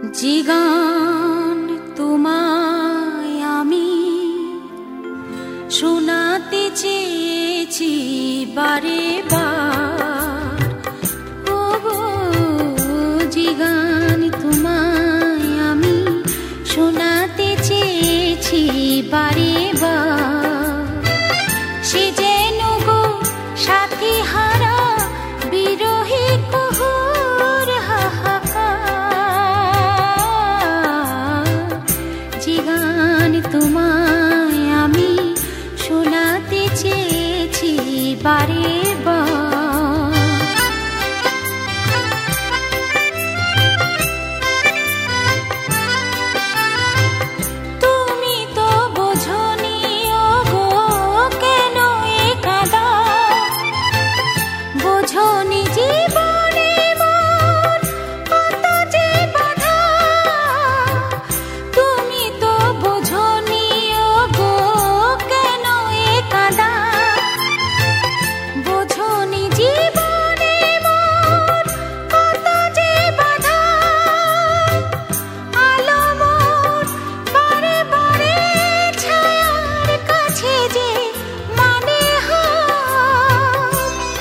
যে গান তোমায় আমি শোনাতে চেয়েছি বারে বার, ও গো যে গান তোমায় আমি শোনাতে চেয়েছি বারে বার, সে যেন গো সাথী হারা বিরহী কুহুর হাহাকার। যে গান তোমায় আমি শোনাতে চেয়েছি বারে বার, তুমি তো বোঝনি ও গো কেন এ কাঁদা, বোঝনি জীবনে মোর কত যে বাধা। তুমি তো বোঝনি ও গো কেন এ কাঁদা, বোঝনি জীবনে মোর কত যে বাধা। আলো মোর বারে বারে ছায়ার কাছে যে মানে হয়।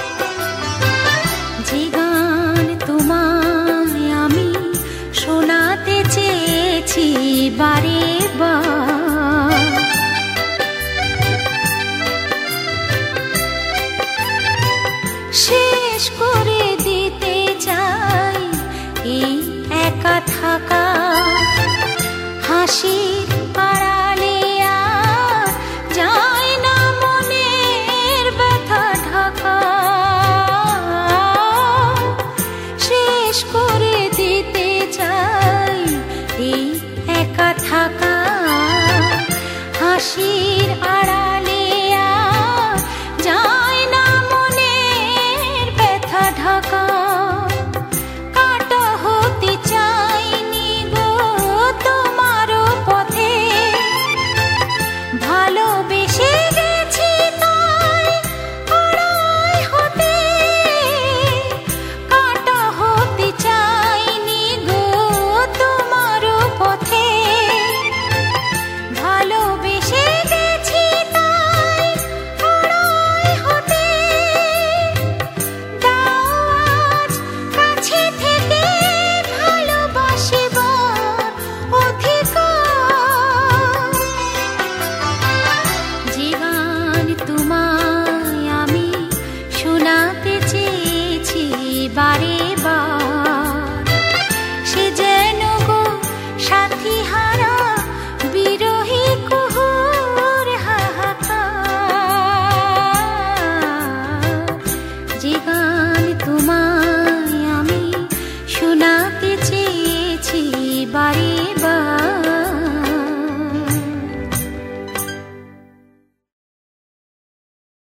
যে গান তোমায় আমি শোনাতে চেয়েছি বারে বার, শেষ করে দিতে চাই এই একা থাকা হাসি